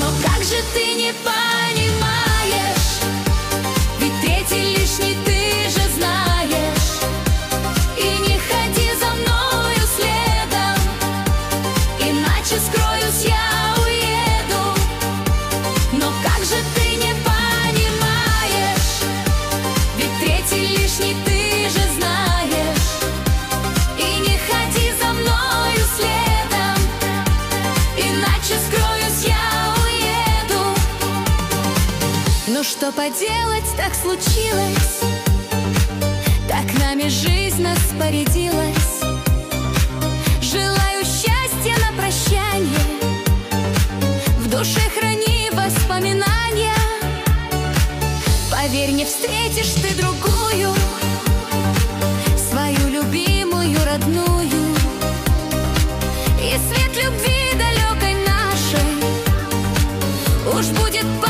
как же ты не понимаешь? Ведь третий лишний ты же знаешь. И не ходи за мною следом, иначе скроюсь, я уеду. Но как же ты не понимаешь? Ведь третий лишний ты же знаешь. И не ходи за мною следом, иначе скроюсь, я уеду. Ну что поделать, так случилось, так нами жизнь распорядилась. Желаю счастья на прощанье, в душе храни воспоминания. Поверь, не встретишь ты другую, свою любимую, родную. И свет любви далекой нашей уж будет